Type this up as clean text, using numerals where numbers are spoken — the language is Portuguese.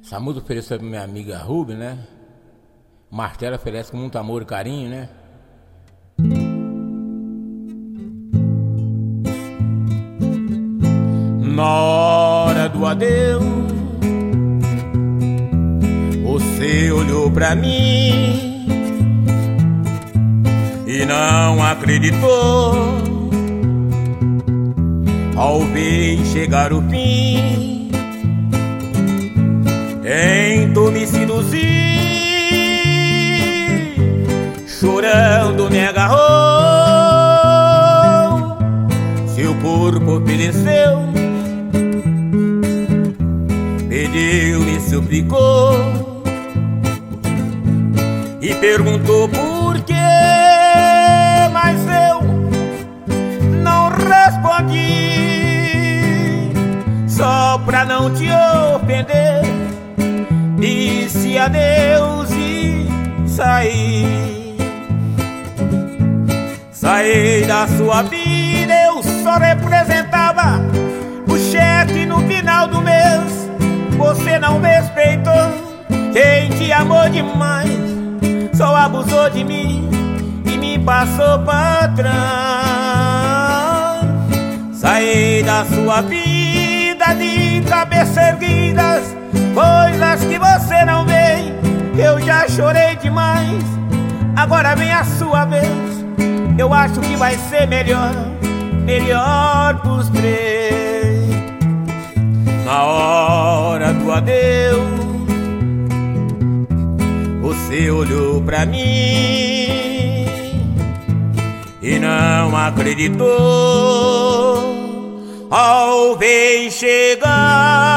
Essa música ofereceu pra minha amiga Ruby, né? O Martelo oferece com muito amor e carinho, né? Na hora do adeus, você olhou pra mim e não acreditou ao ver chegar o fim. Tentou me seduzir, chorando me agarrou, seu corpo ofereceu, pediu, me suplicou e perguntou por quê, mas eu não respondi, só pra não te ofender. Disse adeus e saí. Saí da sua vida, eu só representava o cheque no final do mês. Você não me respeitou, quem te amou demais só abusou de mim e me passou pra trás. Saí da sua vida de cabeça erguida, coisas que você não vê, eu já chorei demais. Agora vem a sua vez, eu acho que vai ser melhor, melhor pros três. Na hora do adeus, você olhou pra mim e não acreditou ao ver chegar